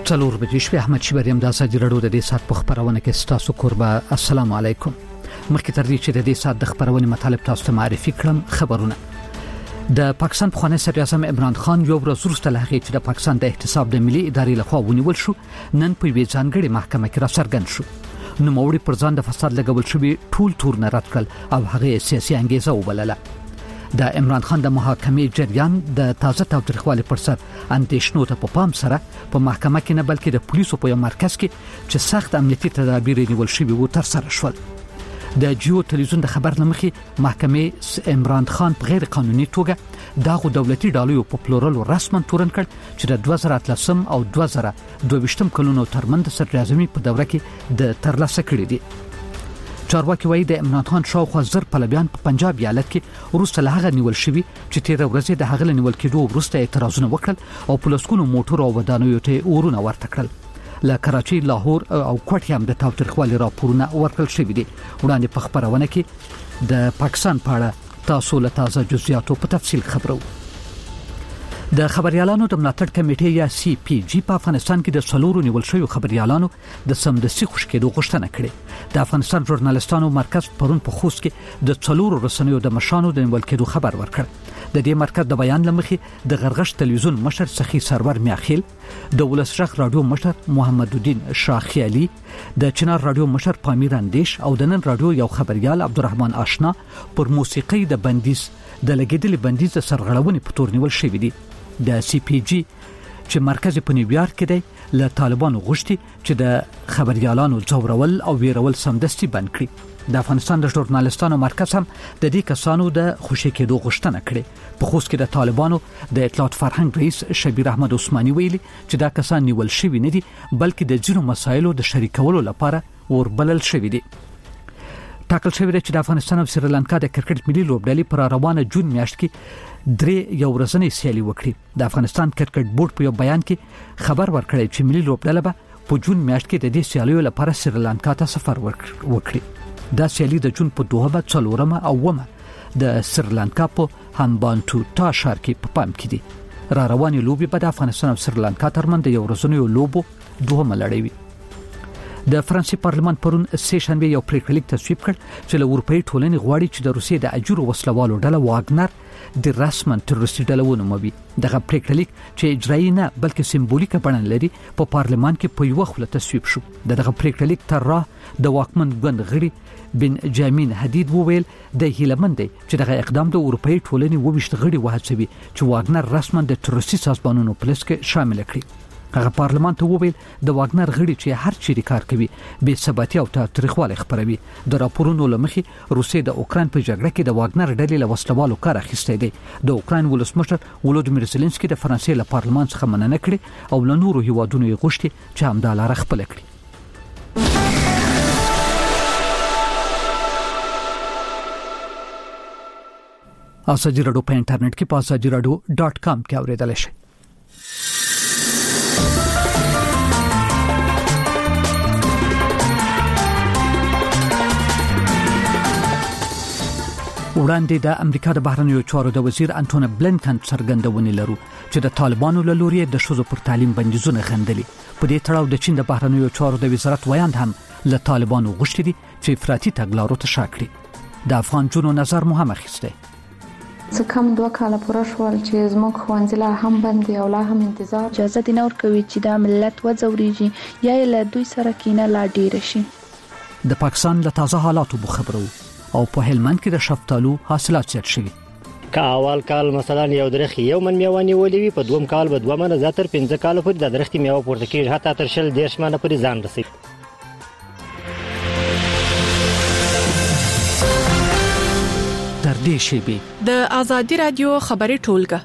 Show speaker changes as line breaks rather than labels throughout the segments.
څلور بجې شپې احمد شبریم د ازادي راډیو د دې سات په خبرونه کې ستاسو قربا. السلام علیکم. مخکې تر دې چې د دې سات د خبرونه مطالب تاسو ته معرفي کړم، خبرونه د پاکستان پخوانی صدر اعظم عمران خان یو ورځ وروسته له هغې چې د پاکستان د احتساب د ملي ادارې لخوا ونیول شو، نن په یوې ځانګړې محکمه کې راڅرګند شو. نوموړي پر ځان د فساد لګول شوي ټول تورونه رد کړل او هغه سیاسي انګیزه وبلله. د عمران خان د محاکمې جریان د تازه تاوتریخوالي پر سر اندېښنو ته په پام سره په محکمه کې نه بلکې د پولیسو په یو مرکز کې چې سخت امنیتي تدابیر نیول شوي وو تر سره شول. د جیو تلویزیون د خبر لمخې محکمې عمران خان په غیر قانوني توګه دغه دولتي ډالۍ په پلورلو رسما تورن کړ چې د 2013 او 2022 کلونو ترمنځ د صدر اعظم په دوره کې د ترلاسه کړې دي. چارواکي وایي د عمران خان شاوخوا زر پلویان په پنجاب ایالت کې وروسته له هغه نیول شوي چې تیر ورځ د هغه نیول کېدو وروسته اعتراضونه وکړل او پولیسونو موټر او ودانیو ته اورونه ورته کړل. له کراچۍ، لاهور او کوټ هم د تاوتریخوالي راپورونه ورکړل شوي دي. وړاندې په خبرونه کې د پاکستان په اړه تاسو له تازه جزئیاتو په تفصیل خبرو. د خبريالانو د ملاتړ کمیټې یا سی پی جی په افغانستان کې د څلورو نیول شویو خبريالانو د سمدستي خوشکېدو غوښتنه کړې. د افغانستان ژورنالیستانو مرکز پرون په خوست کې د څلورو رسنیو د مشانو د نیول کېدو خبر ورکړ. د دې مرکز د بیان لمخې د غرغش تلویزیون مشر سخی سرور میاخیل، د ولسرخ رادیو مشر محمد الدین شاخیالی، د چنار رادیو مشر پامیر اندیش او د نن رادیو یو خبريال عبدالرحمن آشنا پر موسیقي د بندیز د لګیدلې بندیز سرغړونې په تور نیول شوی دي. د سی پی جی چې مرکز په نیویارک کې دی له طالبانو غوښتي چې د خبريالانو ځورول او ویرول سمدستي بند کړي. د افغانستان د ژورنالیستانو مرکز هم د دې کسانو د خوشی کېدو غوښتنه کړې. په خوست کې د طالبانو د اطلاعات فرهنګ رئیس شبیر احمد عثماني ویلي چې دا کسان نیول شوي نه دي بلکې د ځینو مسایلو د شریکولو لپاره وربلل شوي دي. ټاکل شوی دی چې د افغانستان او سریلانکا د کرکټ ملي لوبډلې پر روانه جون میاشت کې درې یو ورځنۍ سیالي وکړي. د افغانستان کرکټ بورډ په یو بیان کې خبر ورکړی چې ملي لوبډله به په جون میاشت کې د دې سیالیو لپاره سریلانکا ته سفر وکړي. دا سیالي د جون په 2 څلورمه او ومه د سریلانکا په هامبانټوټا ښار کې په پام کې دي. را روانې لوبې به د افغانستان او سریلانکا ترمنځ د یو ورځنیو لوبو دوهمه لړۍ وي. د فرانسې پارلمان پرون سه شنبه یو پریکړه لیک تصویب کړ چې له اروپאי ټولنې غواړي چې د روسیې د اجورو وسلوالو ډله واګنر د رسمن تروریستي ډله ونوموي. دغه پریکړه لیک چې اجرایي نه بلکې سمبولیکه بڼه لري په پارلمان کې په یو خله تصویب شو. دغه پریکړه لیک تر راه د واکمن ګوند غړي بنجامین حدید وویل د هیلمند دی چې دغه اقدام د اروپאי ټولنې وویشت غړي وهڅوي چې واګنر رسمن د تروریستي سازمانونو په لست کې شامل کړي. هغه پارلمان ته وویل د واګنر غړي چې هر چیرې کار کوي بې ثباتي او تاریخوالي خبروي. د راپورونو لمخې روسیې د اوکران په جګړه کې د واګنر ډلې له وسلوالو کار اخیستی دی. د اوکران ولسمشر ولودیمیر زيلنسکي د فرانسې له پارلمان څخه مننه کړې او له نورو هیوادونو یې غوښتي چې همدا لاره خپله کړي. ازادي راډیو په انټرنیټ کې په azadiراdio.com کې اوریدل شي. وړاندې د امریکا د بهرنیو چارو د وزیر انټونی بلینکن څرګندونې لرو چې د طالبانو له لوري د ښځو پر تعلیم بندیزونه غندلي. په دې تړاو د چین د بهرنیو چارو د وزارت ویاند هم له طالبانو غوښتي دي چې افراطي تګلارو ته شا کړي. د افغان جنو نظر مو هم اخیستی.
څه کم 2 کاله پوره شول چې زموږ ښوونځي لا هم بند دي او لا هم انتظار.
اجازه دي نه ورکوي چې دا ملت وځوريږي یا له دوی سره کینه لا ډیر شي.
د پاکستان له تازه حالاتو خبرو او په هلمند کې د شفتالو حاصلات زیات شوي.
که اول کال مثلا یو درخت یو من میوه نیولې وي په دوم کال به 2 منه زیاتر 15 کال پورې د درخت میوه پورته کېږي حتی تر 10 منه پورې ځان رسي.
تر دې شیبې
د ازادي رادیو خبري ټولګه.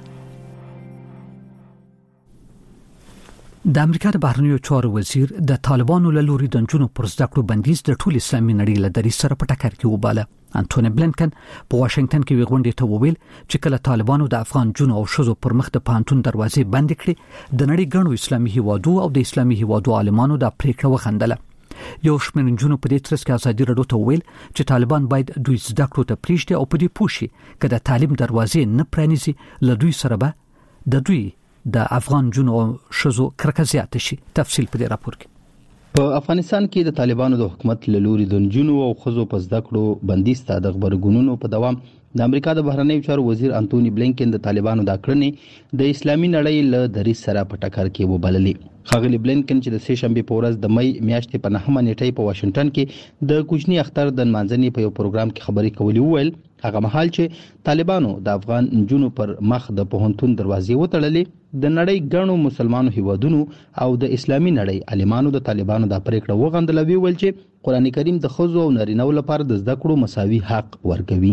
د امریکا د بهرنیو چارو وزیر د طالبانو له لوري د جنونو پر زده کړو بندیز د ټول اسلامي نړۍ له دریځ سره په ټکر کې وباله. انټونی بلینکن په واشنگټن کې ویغونډې ته وویل چې کله طالبانو د افغان جنونو او ښځو پر مخ د پانتون دروازې بند کړې د نړۍ ګڼو اسلامي هیوادو او د اسلامي هیوادو عالمانو د پریکړه وخندله. یو شمېر نجونو په دې ترڅ کې ازادي راډیو ته وویل چې طالبان باید دوی زده کړو ته پریږدي او په دې پوښي چې د تعلیم دروازې نه پرانیزي له دوی سره به د دوی د افغان جنو شزو کرکزیات شي. تفصیل په دې راپور کې.
په افغانستان کې د طالبانو د حکومت له لوري د جنو او خزو په زده کړو بندیز ته د خبرګونونو په دوام د امریکا د بهرنیو چارو وزیر انټونی بلینکن د طالبانو د کړنې د اسلامي نړۍ له دریځ سره په ټکر کې وبللې. ښاغلي بلینکن چې د سه شنبه په ورځ د مې میاشتې په 9 نیټه په واشنگټن کې د کوچني اختر د منځنۍ په یو پروګرام کې خبرې کولې وویل هغه مهال چې طالبانو د افغان جنو پر مخ د پوهنتون دروازې وتړلې د نړۍ ګڼو مسلمانو هیوادونو او د اسلامي نړۍ عالمانو د طالبانو د پریکړه وغندلوي ول چې قران کریم د خزو او نارینه‌و لپاره د زده کړو مساوي حق ورکوي.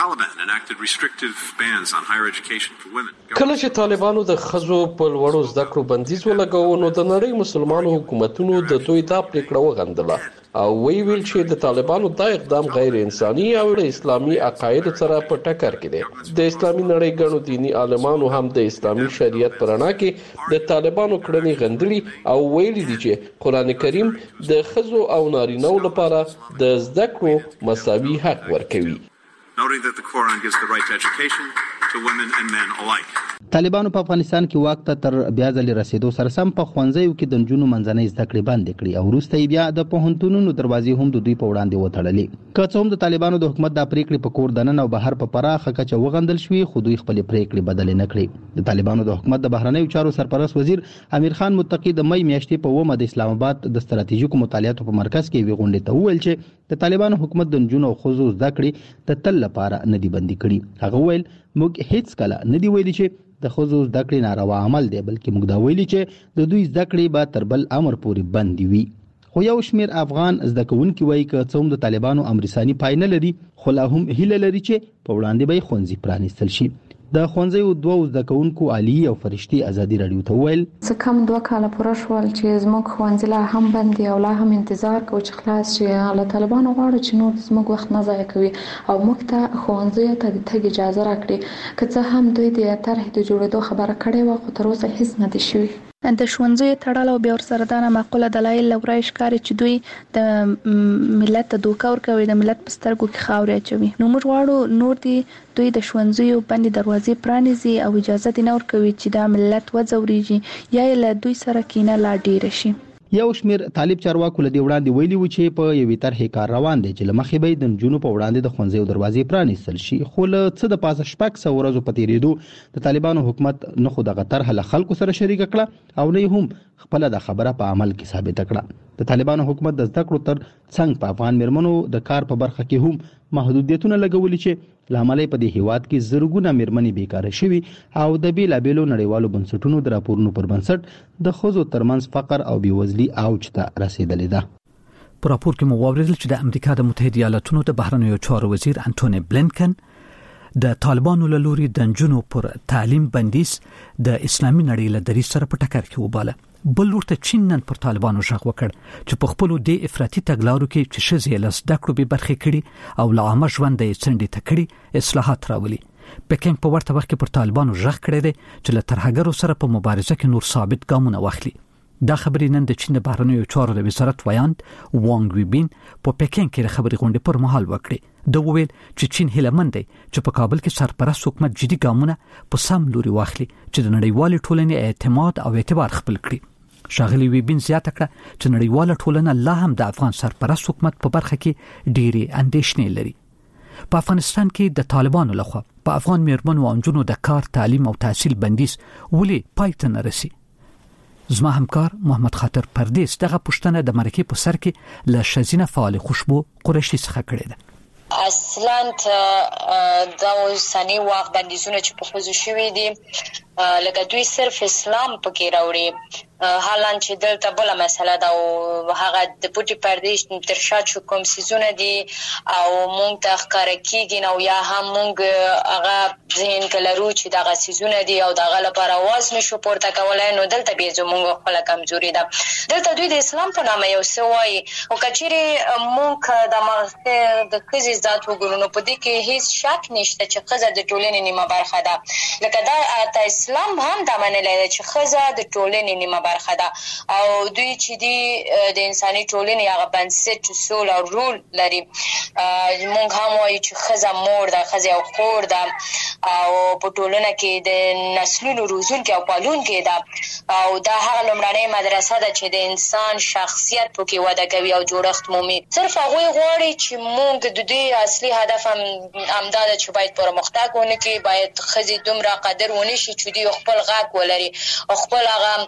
کله چې طالبانو د خزو په لوړو زده کړو بندیز ولګاوه نو د نړۍ مسلمانو حکومتونو د دوی دا پریکړه وغندله او ویل چې د طالبانو دا اقدام غیر انساني او د اسلامي عقاید سره په ټکر کې دی. د اسلامي نړۍ ګڼو دینی عالمانو هم د اسلامي شریعت پر رڼا کې د طالبانو کړنې غندلي او ویل دي چې قران کریم د خزو او نارینه‌و لپاره د زده کړو مساوي حق ورکوي.
طالبانو په افغانستان کې واک ته تر بیا ځلې رسیدو سره سم په خوانځیو کې د جنونو منځنۍ زده کړې بند کړې او وروسته بیا د پوهنتونونو دروازې هم د دوی په وړاندې وتړلې. که څه هم د طالبانو د حکومت د پریکړې په کور دننه او بهر په پراخه کچه وغندل شوې خو دوی خپل پریکړې بدلې نه کړې. د طالبانو د حکومت د بهرنیو چارو سرپرست وزیر امیر خان متقی د مې میاشتې په 9 د اسلام آباد د ستراتیژیکو مطالعاتو په مرکز کې وی غونډه ته وویل چې د طالبانو حکومت د جنونو او خزو زده کړې د تل لپاره نه دی بندي کړي. هغه ویل موږ هیڅ کله نه دی ویلي چې د خزو زده کړې ناروا عمل دی بلکې موږ دا ویلي چې د دوی زده کړې به تر بل امر پورې بند وي. خو یو شمیر افغان زده کوونکي وایي که څه هم د طالبانو امرساني پای نه لري خو لا هم هیله لري چې په وړاندې به ښوونځي پرانیستل شي. د ښوونځیو دوه زده کوونکو علي او فرشتي ازادي رادیو ته ویل
څه کم 2 کاله پوره شول چې زموږ ښوونځي لا هم بند دي او لا هم انتظار کوو چې خلاص شي. له طالبانو غواړو چې نور زموږ وخت نه ضایع کوي او موږ ته ښوونځیو ته د تګ اجازه راکړي. که څه هم دوی د طرحې د جوړېدو خبره کړې وه خو تر اوسه هیڅ نه دي شوي.
د ښوونځیو تړل او بیا ورسره دا معقوله دلایل لورای ښکاري چې دوی د ملت ته دوکه ورکوي د ملت په سترګو کې خاورې اچوي. نو موږ غواړو نور دوی د ښوونځیو باندې دروازې پرانیزي او اجازه دې نه ورکوي چې دا ملت وځوريږي یا له دوی سره کینه لا ډیره شي.
یو شمیر طالب چارواکو له دې وړاندې ویلي و چې په یوې طرحې کار روان دی چې له مخې به د جنونو په وړاندې د ښوونځیو دروازې پرانیستل شي. خو له څه د پاسه 600 ورځو په تیریدو د طالبانو حکومت نه خو دغه طرح له خلکو سره شریک کړه او نه هم خپل د خبره په عمل کې ثابت کړه. د طالبانو حکومت د زده کړو تر څنګ په افغان میرمنو د کار په برخه کې هم محدودیتونه لګولي چې لامل په دې هیواد کې زرګونه میرمنې بیکاره شوي او د بیلابیلو نړیوالو بنسټونو د راپورونو پر بنسټ د خزو ترمنځ فقر او بیوزلي اوج ته رسیدلې ده.
په راپور کې مو واوریدل چې د امریکا د متحده ایالاتونو د بهرنیو چارو وزیر انټونی بلینکن د طالبانو له لوري د جنونو پر تعلیم بندیز د اسلامي نړۍ له دریځ سره په ټکر کې وباله. بل ورته چین نن پر طالبانو ژغ وکړ چې په خپل د افراطي تګلارو کې چې شزې له زده کړو به برخه کړي او له عامه ژوند یې څنډې ته کړي اصلاحات راولي. پکین په ورته وخت کې پر طالبانو ژغ کړی دی چې له ترهګرو سره په مبارزه کې نور ثابت ګامونه واخلي. دا خبرې نن د چین د بهرنیو چارو د وزارت ویاند وانګ ویبین په پکین کې د خبرې غونډې پر مهال وکړي. دا وویل چې چین هیله مند دی چې په کابل کې سرپرست حکومت جدي ګامونه په سم لوري واخلي چې د نړیوال ټولنې اعتماد او اعتبار خپل کړي. شاغلی ویبین زیاته کړه چې نړیواله ټولنه لا هم د افغان سرپرست حکومت په برخه کې ډېری اندېښنې لري. په افغانستان کې د طالبانو لخوا په افغان میرمنو او نجونو د کار تعلیم او تحصیل بندیز ولې پای ته نه رسي؟ زما همکار محمد خاطر پردیس دغه پوښتنه د مرکې په سر کې له شزینه فعال خوشبو قریشي څخه کړې ده.
اصلا دا اوسنی وخت بندیزونه چې په خوځو شوي دي لکه دوی صرف اسلام پکې راوړي. حالان چې دلته بله مسله ده او هغه د پټې پردې تر شا چې کوم څیزونه دي او مونږ ته ښکاره کېږي نو یا هم مونږ هغه ذهن کې لرو چې دغه څیزونه دي او دغه لپاره اواز نشو پورته کولی نو دلته بیا زمونږ خپله کمزوري ده. دلته دوی د اسلام په نامه یو څه وایي خو که چیرې مونږ د ښځې ذات وګورو نو په دې کې هیڅ شک نشته چې ښځه د ټولنې نیمه برخه ده. لکه دا اسلام هم دا منلی ده چې ښځه د ټولنې نیمه برخه ده او دوی چې دي د انساني ټولنې هغه بنسټ سول او رول لري. مونږ هم وایو چې ښځه مور ده، ښځه او خور ده او په ټولنه کې د نسلونو روزونکي او پالونکي ده او دا هغه لومړنۍ مدرسه ده چې د انسان شخصیت پکې وده کوي او جوړښت مومي. صرف هغه غواړي چې موږ د دې اصلي هدف هم امدا ده چې باید پرمختګ ونکړي، باید ښځې دومره قدر ونه شي چې دوی خپل غږ ولري او خپل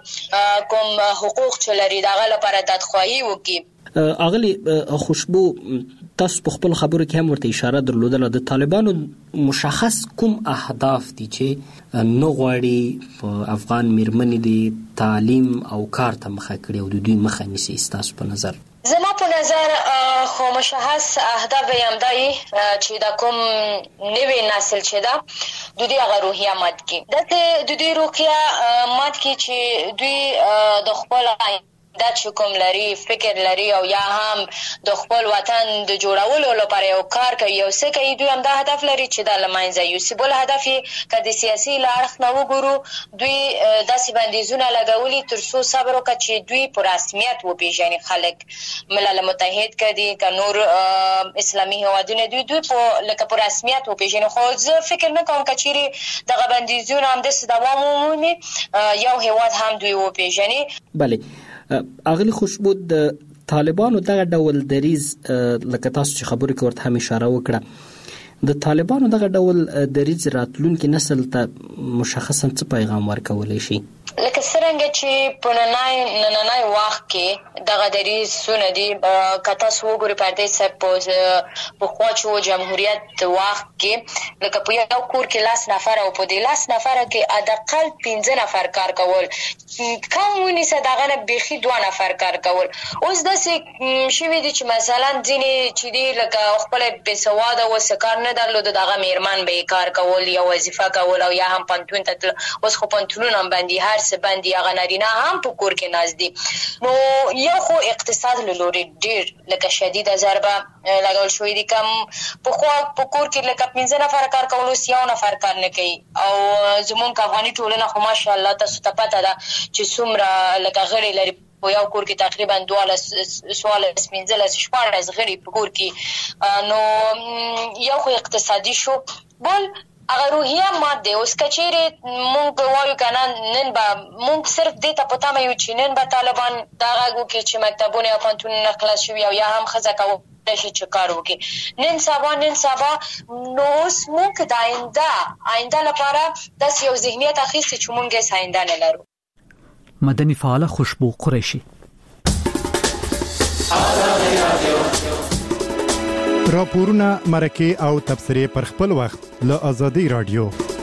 هغه کوم حقوق چې لري دغه لپاره دادخواهي وکړي.
اغلی خوشبو تاسو په خپل خبرو کې هم ورته اشاره درلودله د طالبانو مشخص کوم اهداف دي چې نو غواړي په افغان میرمنې د تعلیم او کار ته مخه کړي او د دوی مخه نیسي؟ تاسو په نظر؟
زما په نظر خو مشخص اهداف هم دي چې دا کوم نوی نسل چې دا د دې هغه روحیه مات کړي، د دې روحیه مات کړي چې دوی د خپل دا چې کوم لري فکر لري او یا هم د خپل وطن د جوړولو لپاره یو کار کوي او څه کوي، دوی هم دا هدف لري چې د لمانځي یو بل هدف یې که د سیاسي لارښ نه وګورو دوی داسې بندیزونه لګولي تر څو صبر وکړي چې دوی په رسمیت وپیژني خلک ملل متحد کړي که نور اسلامي هیوادونه دوی په لکه په رسمیت وپیژني. خو زه فکر نه کوم که چیرې دغه بندیزونه هم داسې دوام ومومي یو هیواد هم دوی وپیژني.
بله اغلی خوشبو د طالبانو دغه ډول دریز لکه تاسو چې خبرې کوي ورته هم اشاره وکړه، د طالبانو دغه ډول دریز راتلونکي نسل ته مشخصا څه پیغام ورکولی شي؟
لکه څرنګه چې په نننۍ وخت کې دغه دریزونه دي که تاسو وګورئ پردیس صاحب په خوا چې جمهوریت وخت کې لکه په یو کور کې 10 نفر او په دې 10 نفر کې حداقل 15 نفر کار کول، کم ونیسه دغه نه بیخي 2 نفر کار کول. اوس داسې شوي دي چې مثلا ځینې چې دي لکه خپل بېسواده اوسه کار نه درلوده دغه میرمن به کار کول یا وظیفه کول او یا هم پنتون ته تلل. اوس خو پنتونونه هم بندي هر څه بندي، هغه نارینه هم په کور کې ناست دي. نو یو خو اقتصاد له لوري ډېر لکه شدیده ضربه لګول شوې دي. کم په کور کې لکه 15 نفر کار کول اوس 1 نفر کار نه کوي او زمونږ افغاني ټولنه خو ماشاءالله تاسو ته پته ده چې څومره لکه غړي لري په یو کور کې تقریبا 12 15 شپږ غړي په کور کې. نو یو خو اقتصادي شو، بل هغه روحیه مات دی. اوس کچېرې مونږ وایو که نن به مونږ صرف دې ته په تمه یو چې نن به طالبان دا غږ وکړي چې مکتبونه یا پوهنتونونه خلاص شوي او یا هم ښځه کولی شي چې کار وکړي. نن سبا نو اوس مونږ د آینده لپاره داسې یو ذهنیت اخیستی چې مونږ هېڅ آینده نه لرو.
مدني فعاله خوشبو قریشي.
راپورونه مرکه او تبصره پر خپل وخت له ازادي رادیو.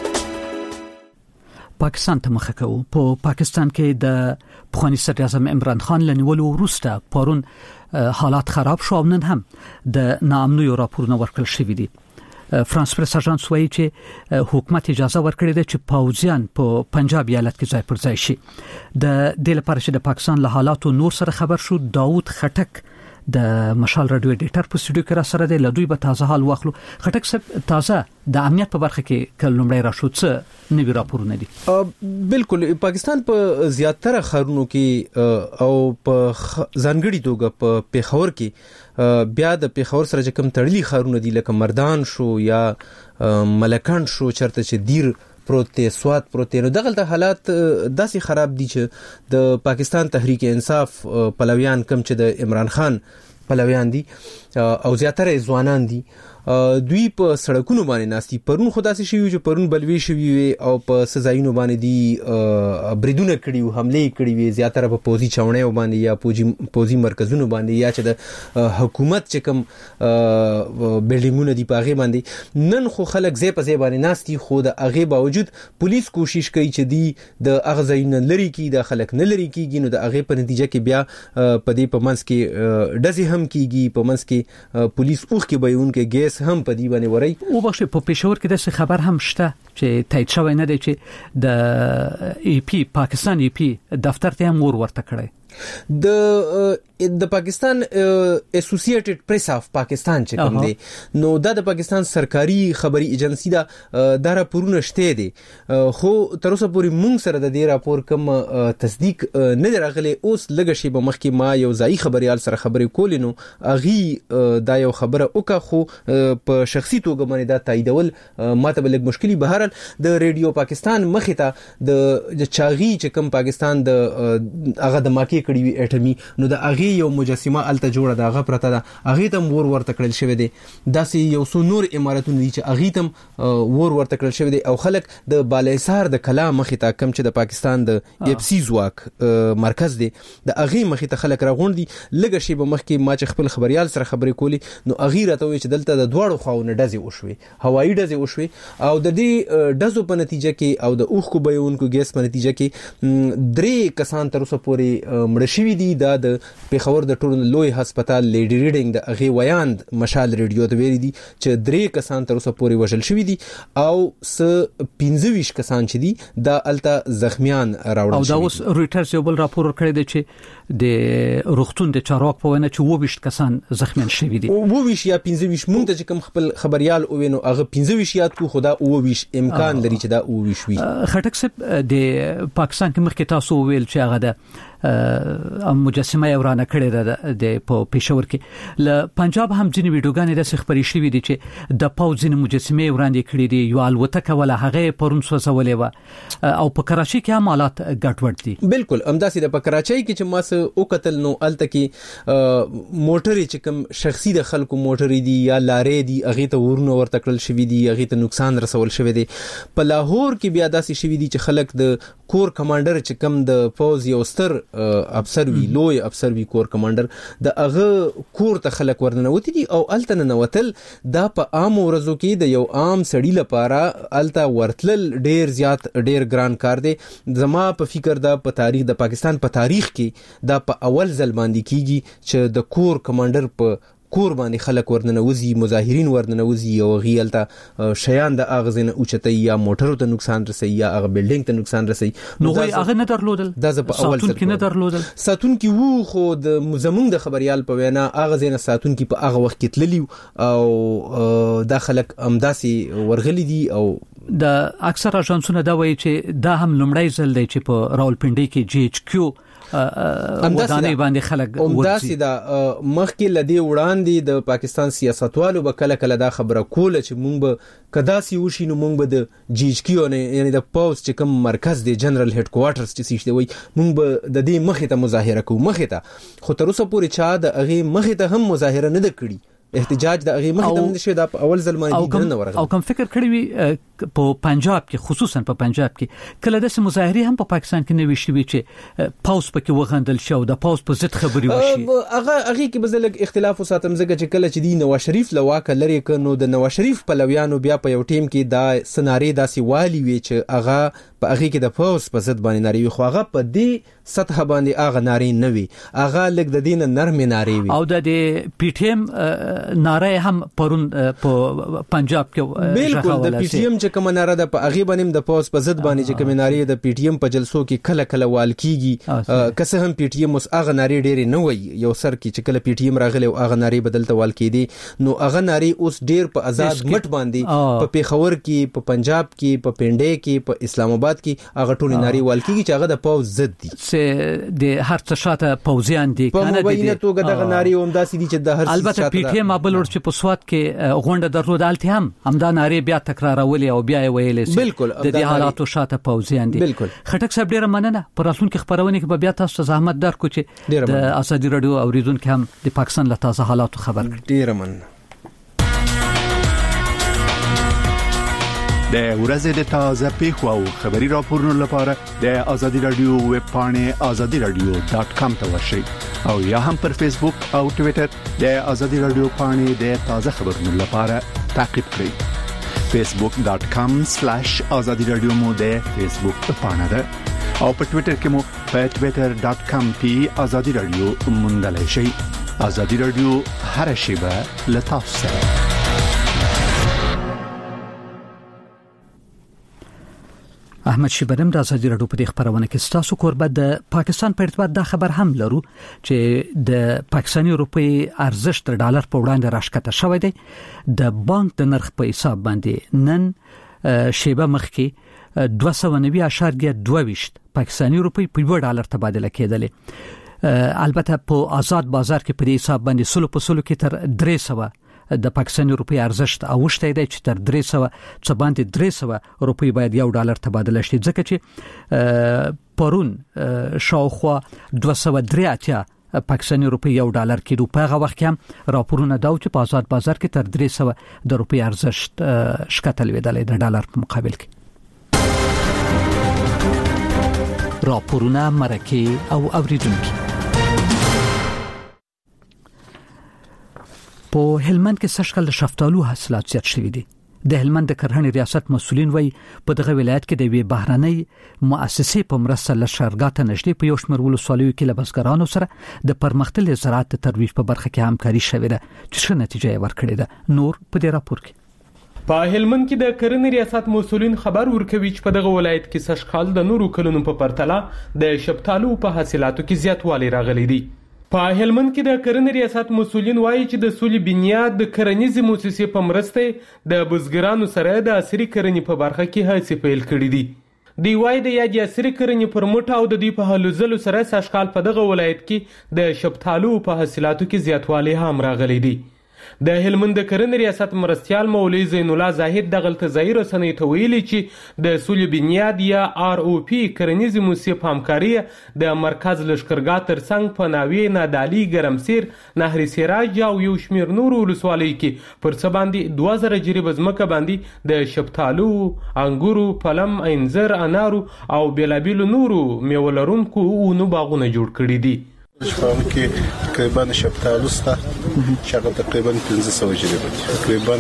پاکستان ته مخه کوو. په پاکستان کې د پخوانی صدر اعظم عمران خان لنیولو وروسته پرون حالات خراب شو او نن هم د ناامنیو راپورونه ورکړل شوي دي. فرانس پریس اژانس وایي چې حکومت اجازه ورکړې ده چې پوځیان په پنجاب ایالت کې ځای پر ځای شي. د دې لپاره چې د پاکستان له حالاتو نور سره خبر شو، داوود خټک د مشال رادیو ایډیټر په سټوډیو کې را سره دی. لدوی به تازه حال واخلو. خټک صاحب، تازه د امنیت په برخه کې کلمړی را شو څه نوی راپورونه دي؟
بالکل پاکستان په زیاتره خارونو کې او په ځانګړي توګه په پیښور کې بیا د پیښور سره چې کوم تړلي خارونه دي لکه مردان شو یا ملکان شو چرته چې دیر پروت سواد پروت نو دغه حالات داسې خراب دي چې د پاکستان تحریک انصاف پلویان کم چې د عمران خان پلویان دي او زیاتره ځوانان دي دوی په سړکونو باندې ناستي. پرون خداسي شوی چې پرون بلوي شوی او په سزاینو باندې دي بریدونه کړي، حمله کړي وي زیاتره په پوزي چاونې باندې یا پوزي مرکزونو باندې یا چې د حکومت چې کوم بلډینګونه دي په هغه باندې. نن خو خلک زی په زی باندې ناستي، خو د هغه باوجود پولیس کوشش کوي چې دی د اغزاینه لري کی د خلک نه لري کیږي. نو د هغه په نتیجه کې بیا په دې په منځ کې ډزې هم کیږي، په منځ کې پولیس اوخ کې بهونکې ګیس هم په دی باندې ورای.
او بخښه په پېښور کې د خبر هم شته چې تایید شوی نه دی چې د ای پی پاکستان ای پی دفتر ته هم ورته کړی.
د پاکستان اسوسییټډ پریس اف پاکستان چې کوم دی نو دا د پاکستان سرکاري خبري ایجنسی دا راپورونه شته دي، خو تر اوسه پورې مونږ سره د دې راپور کوم تصدیق نه راغلی. اوس لږ شی به مخکې ما یو ځای خبريال سره خبرې کولې نو اغي دا یو خبره وکړه، خو په شخصي توګه باندې دا تاییدول ماته بل مشکلی بهر بهرحال د ریډیو پاکستان مخې ته د چاغي چې کوم پاکستان د هغه د ماکي کړي وی اټمی نو د هغه یو مجسمه الته جوړه ده هغه پرته ده هغه تم ورته کړل شوی دی داسې یو څو نور عمارتونه دي چې هغه تم ورته کړل شوی دی او خلک د بالایسار د کلا مخې ته کم چې د پاکستان د اف سی زواک مرکز دی د هغه مخې ته خلک راغونډي لږه شی به مخکې ما چې خپل خبريال سره خبرې کولی نو هغه راته وی چې دلته د دواړو خواونه ډزې وشوي هوایي ډزې وشوي او د دې ډزو په نتیجه کې او د اوخکو بهونکو ګیس په نتیجه کې 3 کسان تر اوسه پورې مړ شوي دي د پیښور د ټولنې لوی هسپتال لیډي ریډینګ د هغه ویاند مشال ریډیو ته ویلي دي چې 3 کسان تر اوسه پورې وژل شوي دي او 15 کسان چې دي د الته زخمیان راوړل
او دا اوس رويټرز یو بل راپور ورکړی دی چې د روغتون د چارواک په وینا چې 22 کسان زخمیان شوي دي
22 یا 15 مونږ ته چې کوم خپل خبريال او وینو هغه 15 یاد کو خدا 22 امکان لري چې دا 22 وي
خټک صاحب د پاکستان کې مخکې تاسو ویل چې هغه د مجسمه ورانه کړې ده د پېښور کې ل پنجاب هم ځینې ویډیوګانې د خبرې شوې دي چې د پاوځین مجسمه ورانه کړې دي یو الوتکه ولا هغه پرون سوځولې و او په کراچي کې هم حالات ګډوډ دي
بالکل همداسې د کراچي کې چې ماس او قتل نو الته کې موټر چې کوم شخصي د خلکو موټر دي یا لارې دي هغه ته ورنو ورته کړل شوې دي هغه ته نقصان رسول شوی دی په لاهور کې بیا داسې شوی دي چې خلک د کور کمانډر چې کوم د فوز یو ستر افسر وی لوی افسر وی کور کمانډر د هغه کور ته خلک ورننوتی دي او الته نوتل دا په عام ورځو کې د یو عام سړی لپاره الته ورتل ډیر زیات ډیر ګران کار دی زما په فکر دا په تاریخ د پاکستان په تاریخ کې دا په اول ځل باندې کیږي چې د کور کمانډر په کور باندې خلک ورننوزي مظاهرین ورننوزي او غیلته شیان د اغزن اوچتي یا موټرو ته نقصان رسي یا اغه بلډینګ ته نقصان رسي
نو هغه نه درلودل
دا په اول
ساتون کې نه درلودل
ساتون کې وو خو د زمونږ د خبريال په وینا اغزن ساتون کې په اغه وخت کې تللی او د خلک امداسي ورغلي دي او
د اکثر اژانسونه دا وایي چې دا هم لومړی ځل دی چې په راولپنډي کې جی ایچ کیو ودانې باندې خلک
همداسې دا مخکې لدی وړاندې د پاکستان سیاستوالو به کله کله دا خبره کوله چې مونږ به کداسي وشي نو مونږ به د جی ایچ کیو نه یعنی د پاوز چې کوم مرکز دی جنرال هډ کوارټرز چې شته وي مونږ به د دې مخې ته مظاهره کوو مخې ته خو تر اوسه پورې چا د هغه مخې ته هم مظاهره نه کړی احتجاج د هغه مخې ته نشي دا په اول ځل باندې نه ورغلی
او کوم فکر کړی وي په پنجاب کې خصوصا په پنجاب کې کله د مظاهره هم په پاکستان کې نه وشي چې پاوز پکې وغندل شو د پاوز په ضد خبري وشي
هغه کې بزلګ اختلاف وساتم زګه چې کله چې دی نواز شریف لواکه لري کنو د نواز شریف په لویانو بیا په یو ټیم کې دا سناري داسي والی وی چې هغه په هغه کې د پاوز په ضد باندې ناری خو هغه په دې سطح باندې هغه ناری نه وي هغه لګ د دین نرم ناری وي
او د پی ټی ایم ناره هم پرون په پنجاب کې
بالکل د پی ټی ایم چې کوم ناره د په هغه باندې د پاوز په ضد باندې چې کوم ناری د پی ټی ایم په جلسو کې کله کله وال کیږي کسه هم پی ټی ایم اوس هغه ناری ډېر نه وي یو سر کې چې کله پی ټی ایم راغلی او هغه ناری بدلته وال کیدي نو هغه ناری اوس ډېر په آزاد مټ باندې په پیښور کې په پنجاب کې په پنډې کې په اسلام آباد کې هغه ټول ناری وال کیږي چې هغه د پاوز ضد دي
چې د هر څه شاته پوزیان دي
کنه دي په وینه توګه دغه ناری هم داسې دي چې د هر څه
البته پی ټی ایم ابل ورچ په سواد کې غونډه درلودالته هم دا ناری بیا تکرارولې او بیا ویلې
بالکل
د دې حالاتو شاته پوزیان دي خټک صاحب ډیره مننه پر راتلونکو خبرونه کې بیا تاسو زحمت درکو چې د ازادي رادیو اوریدونکو هم د پاکستان له تازه حالاتو خبر کړي
ډیره مننه
د ورځې د تازه پیښو او خبري راپورونو لپاره د ازادي رادیو ویب پاڼه azadiradio.com ته ورشئ او یا هم پر فیسبوک او ټوئیټر د ازادي رادیو پاڼه د تازه خبرونو لپاره تعقیب کړئ facebook.com/azadiradio مو د فیسبوک پاڼه ده او په ټوئیټر کې مو په twitter.com/azadiradio موندلای شئ. ازادي رادیو هر شیبه لتاسو سره.
احمد شیبرم د ازادي رادیو په خبرونه کې ستاسو قربت د پاکستان په ارتباط دا خبر هم لرو چې د پاکستاني روپی ارزښت د ډالر په وړاندې راښکته شوی دی. د بانک د نرخ په حساب باندې نن شیبه مخکې 290.22 پاکستاني روپی په $1 تبادله کېدلې. البته په آزاد بازار کې په حساب باندې 100% کې تر 300 د پاکستاني روپی ارزښت اوښتی دی چې تر 300 څه باندې 300 روپی باید $1 تبادله شي، ځکه چې پرون شاوخوا 283 پاکستاني روپی $1 کېدو. په هغه وخت کې هم راپورونه دا چې په آزاد بازار کې تر 300 د روپی ارزښت شکته لویدلې د $1 په مقابل کې. راپورونه مرکه او اوریدونکو. په هلمند کې سږکال د شفتالو حاصلات زیات شوي دي. د هلمند د کرهڼې ریاست مسؤلین وایي په دغه ولایت کې د وی بهرنۍ مؤسسې په مرسته له شارګاته نږدې په یو شمېر ولسوالیو کې له بزګرانو سره د پرمختللي زراعت د ترویج په برخه کې همکاري شوې ده چې ښه نتیجه یې ورکړې ده. نور په دې راپور کې
په هلمند کې د کرهڼې ریاست مسؤلین خبر ورکوي چې په دغه ولایت کې سږکال د نورو کلونو په پرتله د شفتالو په حاصلاتو کې زیاتوالی راغلی دی. په هلمند کې د کرهڼې ریاست مسؤلین وایي چې د سولې بنیاد د کرنیزې مؤسسې په مرسته د بزګرانو سره د عصري کرنې په برخه کې هڅې پیل کړې دي. دی وایي د یادې عصري کرنې پر مټ او د دوی په هلو ځلو سره سږکال په دغه ولایت کې د شفتالو په حاصلاتو کې زیاتوالی هم راغلی دی. د هلمند د کرنې ریاست مرستیال مولوي زین الله زاهد د غلطځای رسنۍ ته ویلي چې د سولې بنیاد یا ROP کرنیزې مؤسسې په همکاري د مرکز لښکرګاه ترڅنګ په ناوې، نادعلي، ګرمسیر، نهر سراج او یو شمېر نورو ولسوالیو کې پر څه باندې 2000 جریبه ځمکه باندې د شفتالو، انګورو، پلم، انځر، انارو او بیلابیلو نورو میوه لرونکو ونو باغونه جوړ کړي دي.
شفاله کې تقریبا شفتالو سته چې هغه تقریبا 1500 جریبه دي، تقریبا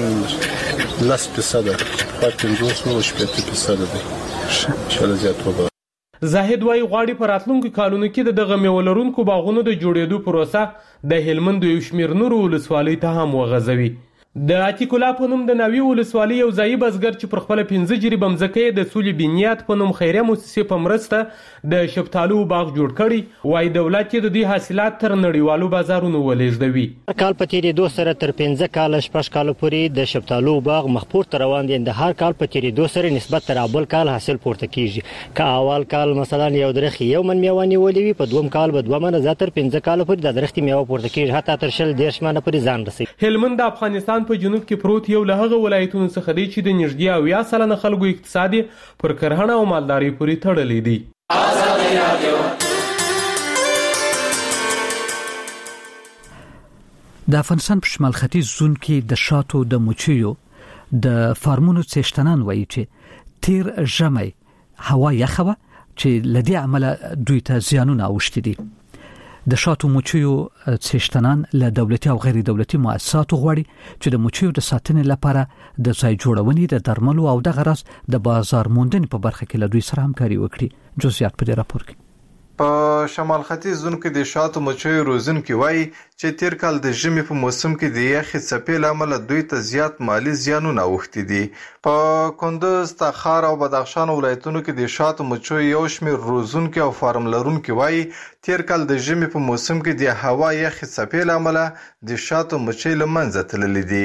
10% په 50% دی شاله زیات وبا.
زاهد وايي غواړي په راتلونکو کالونو کې د دغه میوه لرونکو باغونو د جوړېدو پروسه د هلمند یو شمېر نورو ولسوالیو ته هم وغځوي. د عتیق الله په نوم د ناوې ولسوالۍ یو ځایي بزګر چې پر خپله 15 جریبه مځکه یې د سولې بنیاد په نوم خیریه مؤسسې په مرسته د شفتالو باغ جوړ کړی، وایي دولت یې د دې حاصلات تر نړیوالو بازارونو ولېږدوي.
هر کال په تېرېدو سره تر 15 کاله 6 کاله پورې د شفتالو باغ مخ پورته روان دی. د هر کال په تېرېدو سره نسبت تر اول کال حاصل پورته کیږي. که اول کال مثلا یو درخت یو من میوه نیولې وي، په دوم کال به 2 منه، زیاتر 15 کاله پورې د درخت میوه پورته کیږي، حتی تر 100 منه پورې ځان رسوي.
هلمند د افغانستان په جنوب کې پروت یو له هغه ولایتونو څخه دی چې د نږدې 80% خلکو اقتصادي پر کرهڼه او مالداري پورې تړلی دی.
د افغانستان په شمال ختیځ زون کې د شاتو د مچیو د فارمونو څښتنان وایي چې تیر ژمي هوا یخه وه چې لدې عمله دوی ته زیانونه اوښتي دي. د شاتو مچیو څښتنان له دولتي او غیر دولتي مؤسساتو غواړي چې د مچیو د ساتنې لپاره د ځای جوړونې، د درملو او دغه راز د بازار موندنې په برخه کې له دوی سره همکاري وکړي. جزئیات په دې راپور کې.
په شمال ختیځ زون کې د شاتو مچیو روزونکي وایي چې تیر کال د ژمي په موسم کې د یخې څپې له امله دوی ته زیات مالی زیانونه اوښتي دي. په کندوز، تخار او بدخشان ولایتونو کې د شاتو مچیو یو شمېر روزونکي او فارم لرونکي وایي تیر کال د ژمي په موسم کې د هوا یخې څپې له امله د شاتو مچۍ له منځه تللي دي.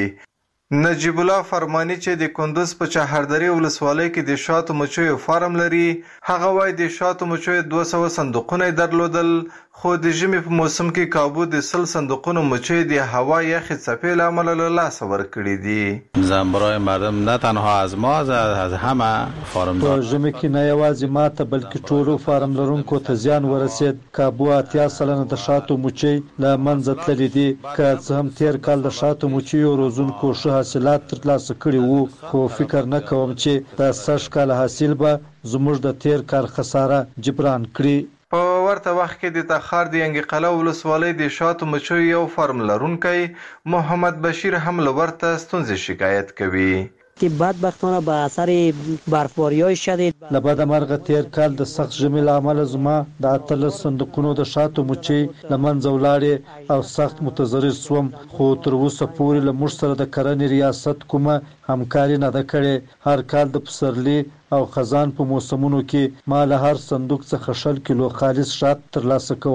نجیب الله فرمانی چې د کندوز په چهاردری ولسوالۍ کې د شاتو مچیو فارم لري، هغه وایي د شاتو مچیو 200 صندوقونه درلودل، خو د ژمي په موسم کې کابو د 100 صندوقونو مچۍ د هوا یخ څپې له امله له لاسه ورکړي دي.
زم برای مردم نه تنها از ما از همه فارم
په ژمي کې نه یوازې ماته بلکې ټولو فارم لرونکو ته زیان ورسید. کابو 80% د شاتو مچۍ له منځه تللي دي. که څه هم تیر کال د شاتو مچیو روزونکو ښه حاصلات ترلاسه کړي وو، خو فکر نه کوم چې د سږ کال حاصل به زموږ د تیر کال خساره جبران کړي.
په ورته وخت کې د تخار د ینګي قلعه ولسوالۍ د شاتو مچیو یو فارم لرونکی محمد بشیر هم له ورته ستونزې شکایت کوي.
که بدبختانه به اثر برفباری‌های شدید
له بده مرغه تیر کال د سخت ژمي له امله زما د 18 صندوقونو د شاتو مچۍ له منځه ولاړې او سخت متضرر شوم، خو تر اوسه پورې له موږ سره د کرنې ریاست کومه همکاري نه ده کړې. هر کال د پسرلي او خزان په موسمونو کې ما له هر صندوق څخه 100 کیلو خالص شات ترلاسه کول.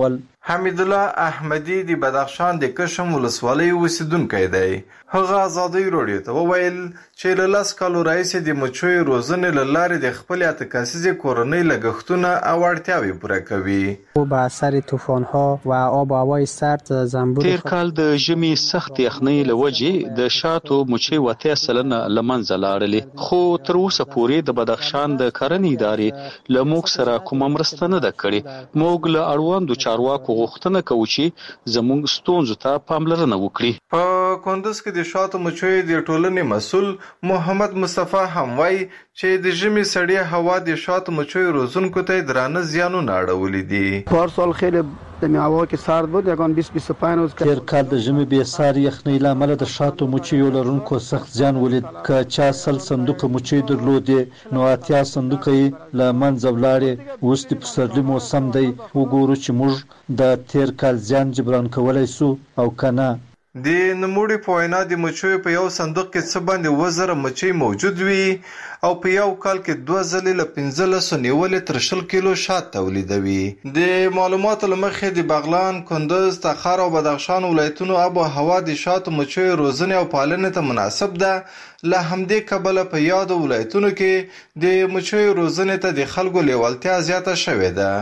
حمید الله احمدی د بدخشان د کشم ولسوالۍ اوسیدونکی دی. هغه ازادي رادیو ته وویل چې له 10 کالو راهیسې د مچیو روزنې له لارې د خپل اتکاسیزې کورنۍ لګښتونه او اړتیاوې پوره کوي.
با اثر طوفان‌ها و آب و هوای سرد زنبور
تیر کال د ژمي سخت یخنۍ له وجې د شاتو مچۍ 80% له منځه لاړلې، خو تر اوسه پورې د بدخشان د کرنې ادارې له موږ سره کومه مرسته نه ده کړې. موږ له اړوندو چارواکو غوښتنه کوو چې زموږ ستونزو ته پاملرنه وکړي.
په کندز کې د شاتو مچیو د ټولنې مسؤل محمد مصطفی هم وایي چې د ژمي سړې هوا د شاتو مچیو روزونکو ته درانه زیانونه اړولي دي.
پارسال خیلی دمی هوا که سرد بود، یکان 20-25 روز
تیر کال د ژمي بې ساري یخنۍ له امله د شاتو مچیو لرونکو سخت زیان ولید. که چا 100 صندوقه مچۍ درلودې نو 80 صندوقه یې له منځه ولاړې. اوس د پسرلي موسم دی، وګورو چې موږ د تیر کال زیان جبران کولی سو او که نه.
د نوموړي په وینا د مچیو په یو صندوق کې څه باندې 1000 مچۍ موجود وي او په یو کال کې 2 ځلې له 15 نیولې تر 20 کیلو شات تولیدوي. د معلوماتو له مخې د بغلان، کندز، تخار او بدخشان ولایتونو آب و هوا د شاتو مچیو روزنې او پالنې ته مناسب ده. له همدې کبله په یادو ولایتونو کې د مچیو روزنې ته د خلکو لیوالتیا زیاته شوې ده.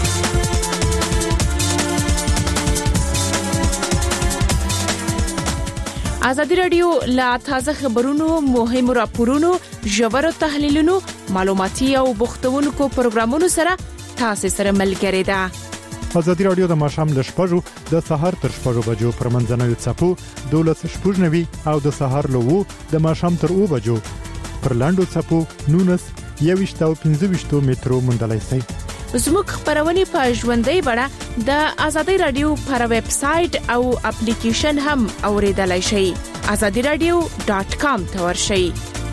ازادي رادیو لا تازه خبرونو، مهمو راپورونو، ژورو تحلیلونو، معلوماتي او بوختونکو پروګرامونو سره تاسو سره ملګری ده.
ازادي رادیو د ماښام له 6 د سهار تر 6 بجو پر منځنوي څپو 12:90 او د سهار له 2 د ماښام تر 2 بجو پر لاندو څپو 19 او 15 مترو مندلای سي.
زموږ خبرونه په ژوندۍ بڼه د ازادي رادیو پر ویب سټ او اپلیکیشن هم اوریدلای شئ. azadiradio.com ته ورشئ.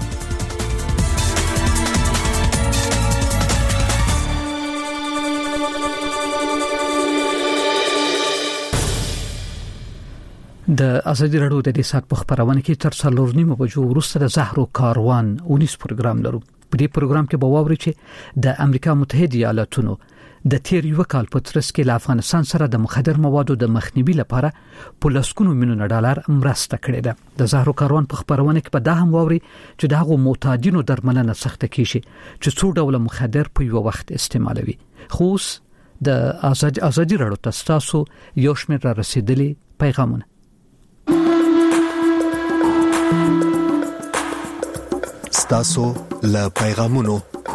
د ازادي رادیو د دې سات په خبرونه کې تر 4:30 بجو وروسته د زهرو کاروان 19 پروګرام لرو. په دې پروګرام کې به واوري چې د امریکا متحده ایالاتونو د تیر یو کال په ترڅ کې له افغانستان سره د مخدر موادو د مخنیوي لپاره په لسګونو میلیونه ډالر مرسته کړې ده. د زهرو کاروان په خبرونه کې به دا هم واوري چې دغه معتادینو درملنه سخته کیږي چې څو ډول مخدر په یو وخت استعمالوي. خو د ازادي رادیو تاسو یو شمېر را رسیدلي پیغامونه
تاسو له پیغامونو.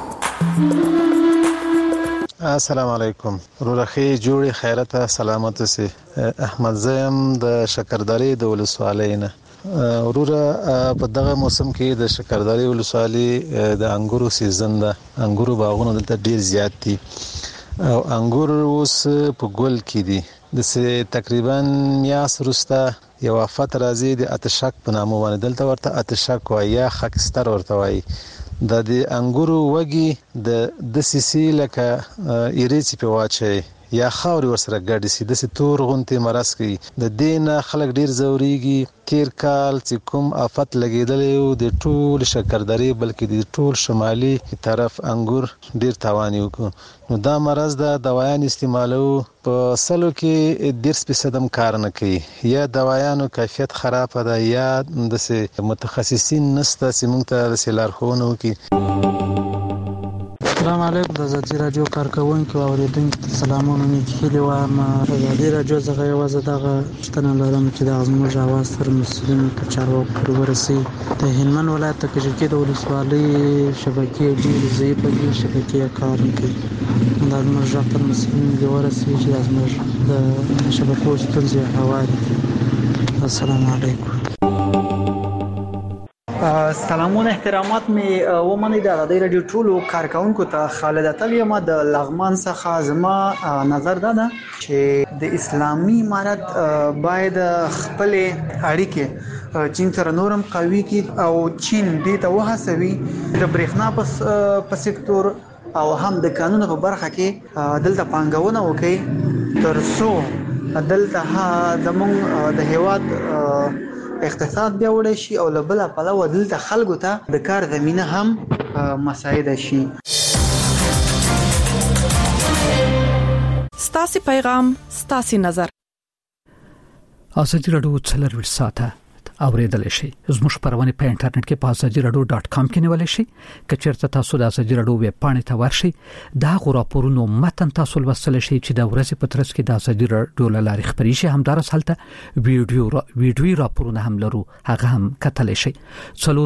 السلام علیکم. رورخي جوړي خیرته سلامت سي. احمد زیم د شکرداری د ولسوالۍ نه. وروره په دغه موسم کې د شکرداری ولسوالۍ د انګورو سیزن ده. انګورو باغونه دلته ډیر زیات دي او انګور اوس په ګل کې دي. د تقریبا میاس وروسته یو افت راځي د اتشک په نامه باندې. دلته ورته اتشک وایي یا خاکستر ورته وایي. د انګورو وږي د سیسی لکه ایریچ په واچي یا خاوري ورسره ګډ سي د تور غونتي مرز کوي. د دین خلک ډیر زوريږي. تیر کال چې کوم افت لګیدل د ټول شکرداري بلکې د ټول شمالي طرف انګور ډیر تاوان وکړ. نو دا مرز د دوايان استعمالو په سلو کې 10% کار نه کوي. یا دوايانو کیفیت خراب ده یا د متخصصین نسته چې موږ ته د لارښوونه وکړي.
السلام علیکم. د ازادي رادیو کارکونکو او اوریدونکو سلامونه نیکهیله وایم. ازادي رادیو څخه یوازې دغه شتنه لرم چې د زموږ اواز تر مسلمانانو ته چارواکو پورې ورسي. د هلمند ولایت د کجکي د ولسوالۍ شبکې ډېرې ضعیفه دي، شبکې کار نه کوي. دا زموږ تر مسلمانانو ته ورسي چې زموږ د شبکو ستونزې هواري. السلام علیکم.
سلامونه احترامات می ومني د ازادي رادیو ټولو کارکونکو ته. خالد اتل یم د لغمان څخه. زما نظر دا ده چې د اسلامي امارت باید خپل اړیکې چین سره نورم قوي کړي او چین دې ته وهڅوي د برېښنا په سکتور او هم د قانون په برخه کې دلته پانګونه وکړي تر څو دلته زموږ د هیواد اقتصاد بیا وړي شي او له بل پلوه دلته خلکو ته د کار زمينه هم مساعده شي.
ستاسو پیغام ستاسو نظر.
ازادي رادیو څلور ساعته اوریدل شي. زموږ خبرونه په انټرنیټ کې په azadiradio.com کې نیول شي. کچېرته تاسو د ازادي رادیو ویب پاڼې ته ورشئ، دا غوړاپورونو متن تاسو لوستل شي چې د ورځې په ترڅ کې د ازادي رادیو لاري خبري شي. همدارس هلته ویډیو راپورونه هم لرو، هغه هم کتل شي. څلور